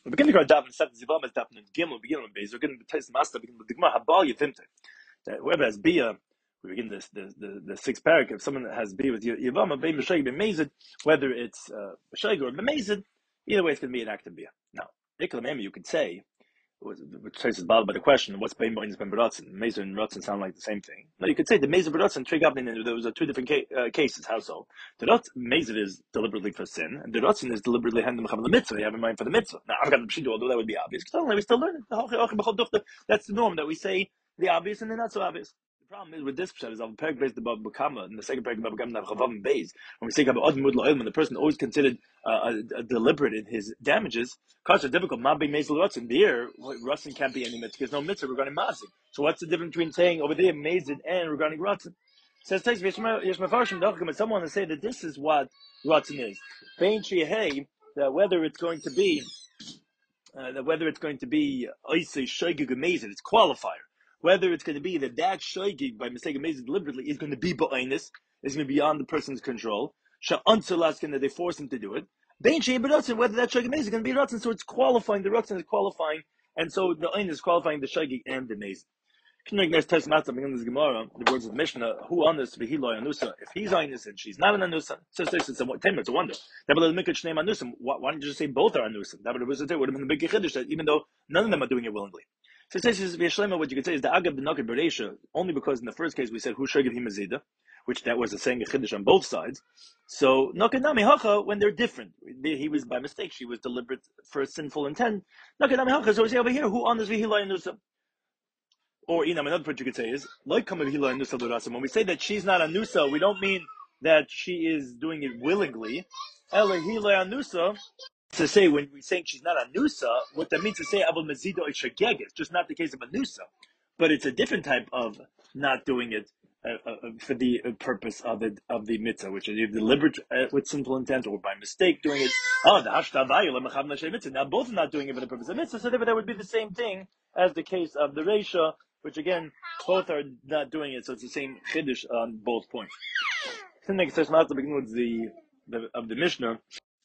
We begin to daven set zivam as daven and gimel begin with beis. We're going to taste master begin with the gemara habal yivimte. Whoever has bia, we begin the sixth paragraph. If someone that has bia with yivama bein b'sheg b'mezid, whether it's b'sheg or b'mezid, either way it's going to be an active bia. Now, iklam you could say, which traces bothered by the question, what's bein b'onis ben b'ratzin? Mezid and ratzin sound like the same thing. No, you could say the mezid b'ratzin trig up. There was two different cases. How so? The mezid is deliberately for sin, and the ratzin is deliberately handing the mitzvah. You have in mind for the mitzvah. Now I've got the pshidu, although that would be obvious. Because we still learn it. That's the norm that we say the obvious and the not so obvious. The problem is with this pshat is on the parak based above Bakama, and the second parak above Bakama Chavav Beis. When we say about Admud La'il, when the person always considered deliberate in his damages, cause are difficult. Ma be Mezel Ratzin. There, Ratzin can't be any mitzvah. There's no mitzvah regarding Mazik. So what's the difference between saying over there Mezid and regarding Ratzin? Says someone to say that this is what Ratzin is. Bein Shihei, that whether it's going to be Oisei Shoigig Mezid, it's qualifier. Whether it's going to be that shoigig by mistake amazing deliberately is going to be ba'inus, is going to be beyond the person's control. Sha'ansalaskin that they force him to do it. Bein shein b'ratzin, whether that shoigig amazing is going to be ratzin, so it's qualifying. The ratzin is qualifying, and so the ein is qualifying the shoigig and the amazing. Next test matzah begin this Gemara, the words of the Mishnah, who on this v'hiloi anusa, if he's einus and she's not an anusa, says this it's a wonder. Why don't you just say both are anusim? That would have been the big chiddush that even though none of them are doing it willingly. So this is what you could say is the agab b'nakid b'reisha, only because in the first case we said who should give him azida, which that was a saying a chiddush on both sides. So nakadami hacha when they're different, he was by mistake, she was deliberate for a sinful intent. Nakadami hacha. So we say over here who on this v'hiloi anusa. Or another point you could say is like when we say that she's not anusa, we don't mean that she is doing it willingly. Anusa, to say when we say she's not anusa, what that means to say abul mazido ishageg, it's just not the case of anusa, but it's a different type of not doing it for the purpose of the mitzvah, which is either deliberate with simple intent or by mistake doing it. The hashtav now both are not doing it for the purpose of mitzvah, so that would be the same thing as the case of the reisha, which again both are not doing it, so it's the same chiddush on both points. The next tashmat begin with the Mishnah.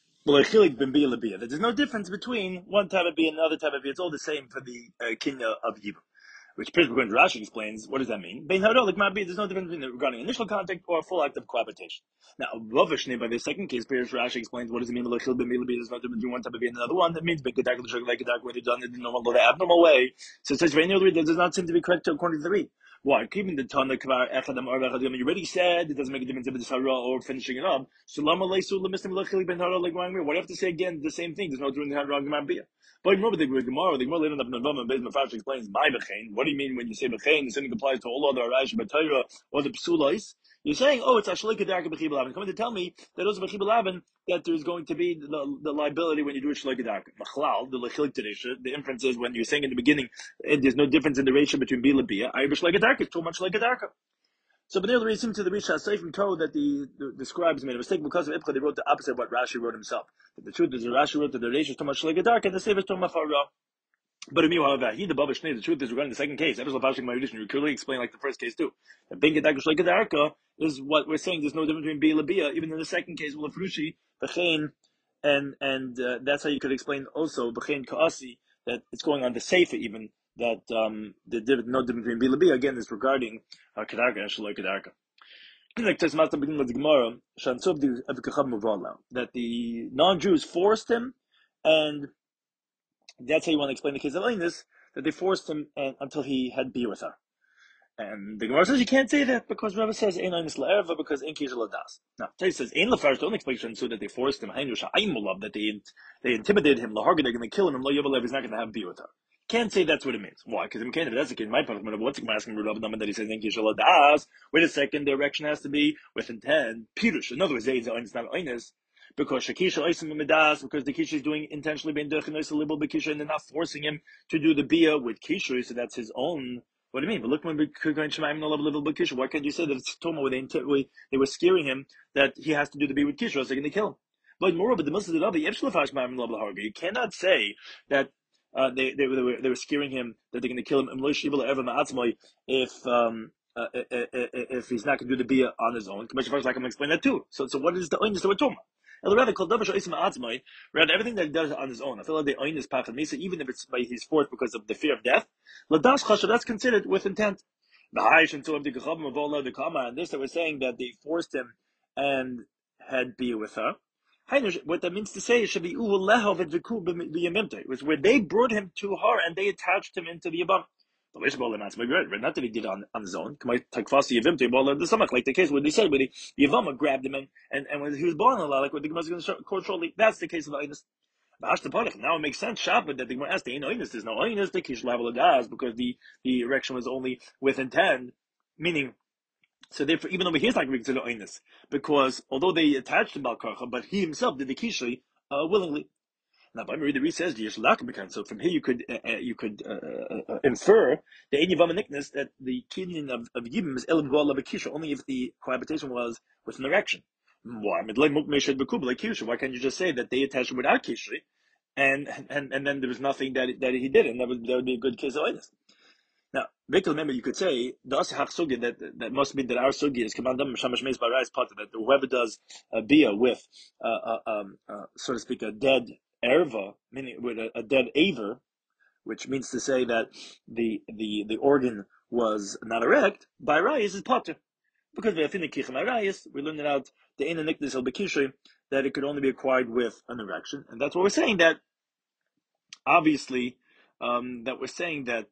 That there's no difference between one type of bia and another type of bia. It's all the same for the kinya of yibum. Which according to Rashi explains, what does that mean? There's no difference regarding initial contact or full act of cohabitation. Now, by the second case, Rashi explains, what does it mean? There's no difference between one type of bia and another one. That means when they've done it in the abnormal way. So it says, that does not seem to be correct according to the read. Why? Keeping the Tana Kvar Echadam or Echadam, you already said it doesn't make a difference if it's Hara or finishing it up. So Lama Leisu Lemistim Lechili Ben Hara like Why do you have to say again the same thing? There's no doing the Hara Gemar Bia. But remember the Gemara later up in November, Bez Mafash explains my Bechain. What do you mean when you say Bechain? The same applies to all other Arash Batayra or the Psulais. You're saying, it's actually Kedarka Bechibel Avin. Coming to tell me that also Bechibel Avin that there's going to be the liability when you do a Shalai Kedarka. Machlal, the Lechilik Teresha, the inference is when you're saying in the beginning, there's no difference in the ratio between Bila Bia, Irish Shalai Kedarka is too much like Kedarka. So, but there seems to the Risha Seif from Torah that the scribes made a mistake because of Ibcha, they wrote the opposite of what Rashi wrote himself. That the truth is that Rashi wrote that the ratio is too much like Kedarka and the Seif is too much Farah. But however, the truth is regarding the second case. You clearly explain like the first case too. That Ben Gedarka is what we're saying. There's no difference between Bia Bia. Even in the second case, Fulafrushi, Bechain, and that's how you could explain also Bechain Kaasi that it's going on the Sefer even that no difference between Bia Bia again is regarding Kedarka and Shaloi Kedarka. Like Tesmata begins with the Gemara, that the non-Jews forced him and. That's how you want to explain the case of Einus, that they forced him until he had beer with her. And the Gemara says you can't say that because Rabbi says Ein Einus La'erva because Ein Kish Ladas. Now, Tay says Ein Lafarish, don't explain so that they forced him, that they intimidated him, Laharga, they're going to kill him, Lo Yavalev, he's not going to have beer with her. Can't say that's what it means. Why? Because if that's the case, my point, what's the asking Rabbi that he says Ein Kish Ladas? Wait a second, the erection has to be with intent. Pirush, in other words, Einus, not Einus. Because Shakisha Oisim Midas, because the Kisha is doing intentionally being Durchin Libel Bekisha, and they're not forcing him to do the Bia with Kisha, so that's his own. What do you mean? But look, when we could go in Shemaim no Libel Bekisha, why can't you say that it's Toma where they were scaring him that he has to do the Bia with Kisha, or they're going to kill him? But moreover, the Muslim did you cannot say that they were scaring him that they're going to kill him if he's not going to do the Bia on his own. Like I'm going to explain that too. So what is the Oinus that we're talking about? Rather, everything that he does on his own, I feel like the oin is pachad misa, even if it's by he's forced because of the fear of death. Ladas chashav, that's considered with intent. The haish until of the gechavim of all the kama, and this that we're saying that they forced him and had beer with her. What that means to say should be was where they brought him to her and they attached him into the Yabam. Not that he did on his own. Like the case where they said where the Yavama grabbed him and when he was born, like what the Gemara is going to quote shortly, that's the case of Ainus. Now it makes sense, Shabbat, that the Gemara asked, there's no Ainus, the Kish level of because the erection was only with intent, meaning. So therefore, even over here, it's not going to be considered oinus, because although they attached him balkarcha, but he himself did the kishrei willingly. Now, by the Reed says so from here you could infer the Einyavam Niknas that the kinyan of Yibim is elim of a kisha only if the cohabitation was with an erection. Why? Why can't you just say that they attached him without kishrei, and then there was nothing that he did, and that would be a good case of oinus. Now, remember, you could say the asihach sugi that must mean that our sugi is commandam shamash meis barais potter, that whoever does a bia with so to speak a dead erva, meaning with a dead aver, which means to say that the organ was not erect, by rayis is potter, because we learned it out the ena nikdis el bekishrei that it could only be acquired with an erection, and that's what we're saying that obviously that we're saying that.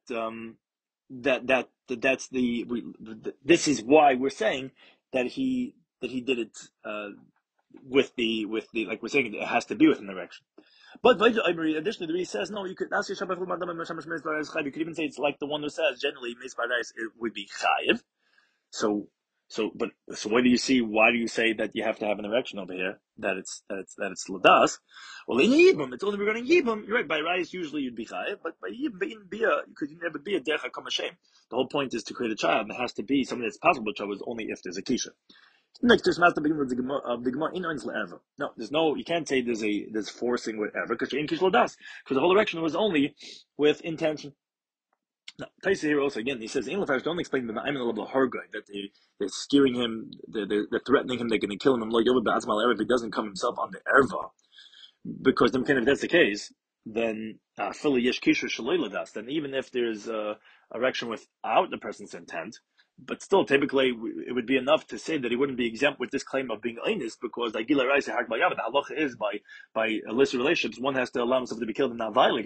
This is why we're saying that he did it with the like we're saying it has to be with an erection. But additionally, the Reed says no. You could ask you could even say it's like the one who says generally it would be chayiv. So where do you see? Why do you say that you have to have an erection over here? That it's ladas. Well, in Yibum, it's only regarding Yibum. You're right. By Rayis, usually you'd be chayiv, but by Yibum, in Bia, you could never be a derech hakamashim. The whole point is to create a child, and it has to be something that's possible. Child is only if there's a kisha. Next, there's not the beginning of the Gemara in ever. No, there's no. You can't say there's forcing whatever because in kish ladas because the whole erection was only with intention. Now, Taisa here also again he says in Lefarish don't explain the Ma'amin level of Hargai that they're scaring him, they're threatening him, they're going to kill him. Like if he doesn't come himself on the erva, because then if that's the case, then fully yesh kishu shaliladas. Then even if there's a erection without the person's intent, but still typically it would be enough to say that he wouldn't be exempt with this claim of being einus because like Gila Raisa Hak Bayavad, the halacha is by illicit relationships one has to allow himself to be killed and not violate.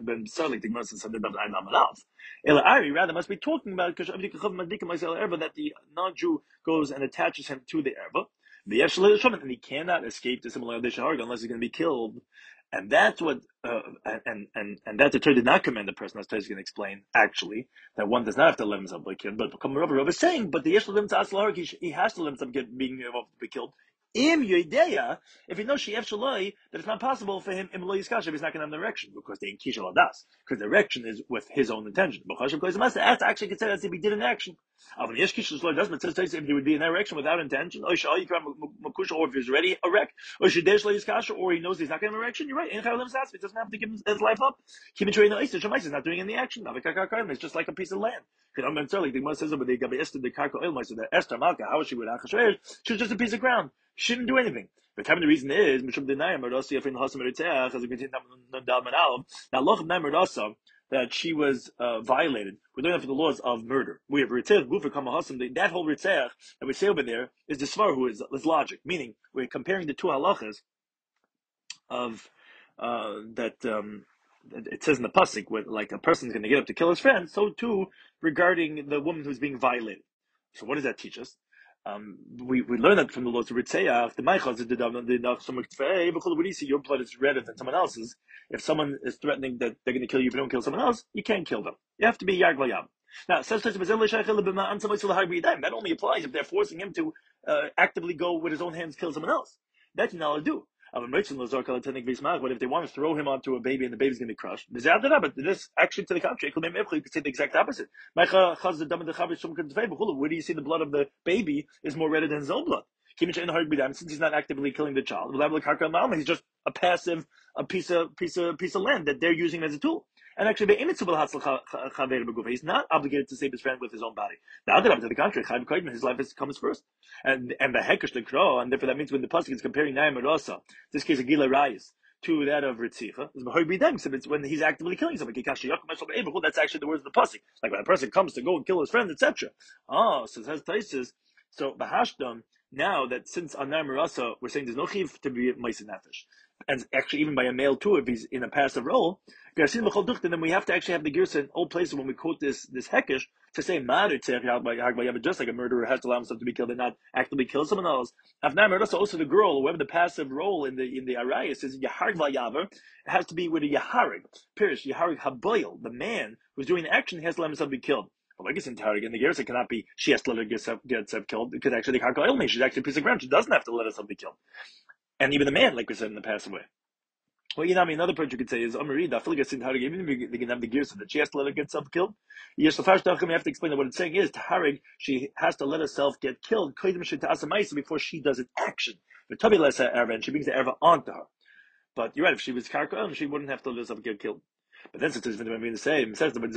Rather must be talking about that the non-Jew goes and attaches him to the erba, and he cannot escape the similar unless he's going to be killed. And that's what, and that the Torah did not command the person, as Torah is going to explain, actually, that one does not have to let himself be killed, but become a Rav is saying, but the Yesh Lim he has to let himself being involved to be killed. Im Yodeya, if he knows She'ef Shaloi, that it's not possible for him, Im Lo Yizkash, if he's not going to have the erection, because the Inkisha Ladas, because the erection is with his own intention. But Chashav Koyz Masa, that's actually considered as if he did an action. If there would be an erection without intention, or if he's already erect, or he knows he's not going to have an erection, you're right. He doesn't have to give his life up. He's not doing any action. It's just like a piece of land. The Gemara says about the Esther Malka, how is she with Achashverosh? She was just a piece of ground. She didn't do anything. The time the reason is that she was violated. We're doing that for the laws of murder. We have that whole Ritzach that we say over there is the Svar who is logic, meaning we're comparing the two halachas of it says in the pasuk, like a person's going to get up to kill his friend, so too regarding the woman who's being violated. So what does that teach us? We learn that from the laws of Ritzeach, the Maichaz, what do you see? Your blood is redder than someone else's. If someone is threatening that they're going to kill you if you don't kill someone else, you can't kill them. You have to be Yag Layam. Now, that only applies if they're forcing him to actively go with his own hands kill someone else. That's not allowed to do. But if they want to throw him onto a baby and the baby's going to be crushed, but this actually to the contrary, you could say the exact opposite. Where do you see the blood of the baby is more redder than his own blood? Since he's not actively killing the child, he's just a passive, a piece of land that they're using as a tool. And actually, he's not obligated to save his friend with his own body. Now, to the contrary, his life comes first. And the hekesh the kro, and therefore that means when the pasuk is comparing Naim and Rosa, this case of Gila Rayis, to that of Ritzicha, so it's when he's actively killing somebody. That's actually the words of the pasuk. Like when a person comes to go and kill his friend, etc. Oh, so it says Taisus. So Bahashtam, now that since on Naim Rasa, we're saying there's no chiv to be Ma'aseh Nefesh. And actually, even by a male too, if he's in a passive role, then we have to actually have the girsa in all places when we quote this hekesh to say just like a murderer has to allow himself to be killed and not actively kill someone else. Also the girl, whoever the passive role in the arayas is yaharg vayaver, it has to be with a yaharig. Pirish yaharig haboil, the man who's doing the action, he has to allow himself to be killed. Well, I guess in Tarek and the Gersa cannot be she has to let her get herself killed because actually the Karka she's actually a piece of ground. She doesn't have to let herself be killed. And even the man, like we said in the past way. Well, another point you could say is Amari, the Filigas in Tarek, even if they can have the Gersa that she has to let her get herself killed. Yes, the first time we have to explain that what it's saying is Tarek, she has to let herself get killed before she does an action. The Tabi less Erva, and she brings the Erva onto her. But you're right, if she was Karka, she wouldn't have to let herself get killed. But then since it's going to be the same, it says the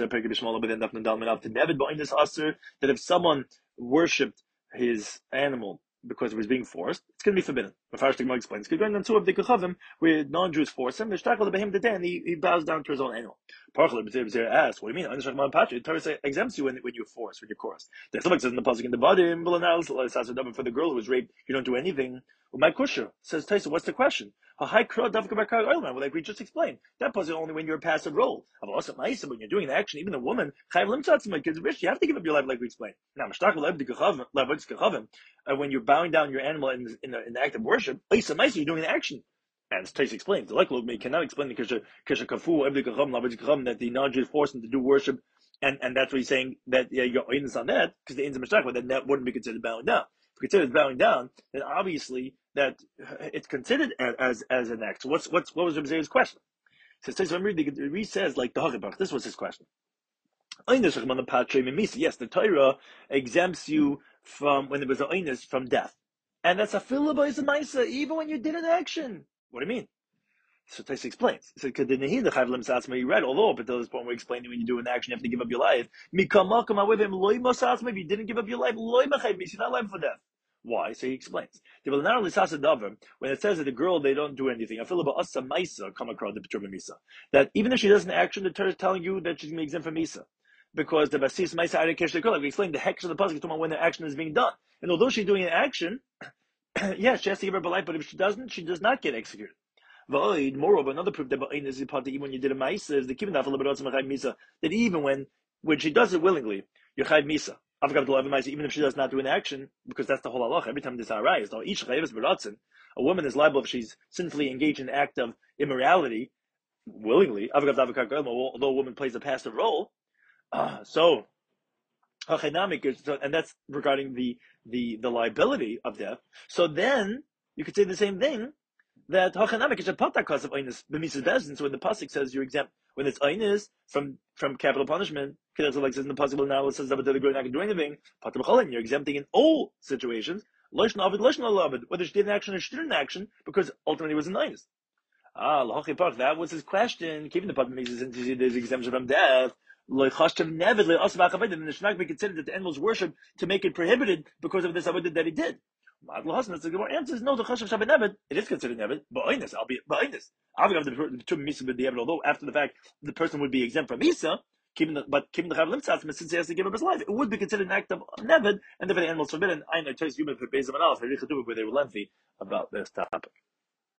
that if someone worshipped his animal because it was being forced, it's going to be forbidden. But first Gemara explains, because going on two of the Kechavim, where non-Jews force him, and he bows down to his own animal. Parchel asks, what do you mean? The Torah exempts you when you're forced, when you're coerced. There's something says in the pasuk in the body, for the girl who was raped, you don't do anything. Well, my kusha says, Taisa, what's the question? Like we just explained, that pasuk only when you're a passive role. When you're doing the action, even a woman, you have to give up your life, like we explained. Now, when you're bowing down your animal in the act of worship, you're doing the action. And as Taisa explains, the like we cannot explain the kisha kafu that the non-Jews forced him to do worship, and that's what he's saying that you're on that because the inzim mishtakwa that wouldn't be considered bowing down. If considered bowing down, then obviously that it's considered as an act. So what was Rabbi Zeir's question? So the Re says like the Hagabach. This was his question. Yes, the Torah exempts you from when there was an oinus from death, and that's a filabais a ma'isa even when you did an action. What do you mean? So Taisa explains. So you read although up until this point we're explaining when you do an action you have to give up your life. If you didn't give up your life, you're not liable for death. Why? So he explains. When it says that the girl they don't do anything, come across the Petruma Misa. That even if she does an action, the Torah is telling you that she's going to be exempt from Misa. Because the Basis Maisa like we explained the hex of the pasuk is talking about when the action is being done. And although she's doing an action, yes, she has to give her life, but if she doesn't, she does not get executed. Moreover, another proof that even when you did a ma'isa is the kibbutz misa that even when she does it willingly, you're chayv misa. Even if she does not do an action, because that's the whole halacha. Every time this arise, a woman is liable if she's sinfully engaged in an act of immorality willingly. Although a woman plays a passive role, so and that's regarding the liability of death. So then you could say the same thing that hachanamik is a patakas of oinus b'misas bezin. So when the pasuk says you're exempt when it's oinus from capital punishment, because like says in the pasuk now it says that the girl not going to do anything. You're exempting in all situations. Whether she did an action or she did an action, because ultimately it was an oinus. That was his question. Keeping the patakas since there's exemption from death. And it should not be considered that the animal's worship to make it prohibited because of this avodah that he did. That's the Gemara answers no. The chashav shabbat nevet it is considered nevet, but oinus albeit but oinus. Although after the fact the person would be exempt from misa, keeping the chayav limtzas since he has to give up his life, it would be considered an act of nevet, and if the animal is forbidden, I know where they were lengthy about this topic.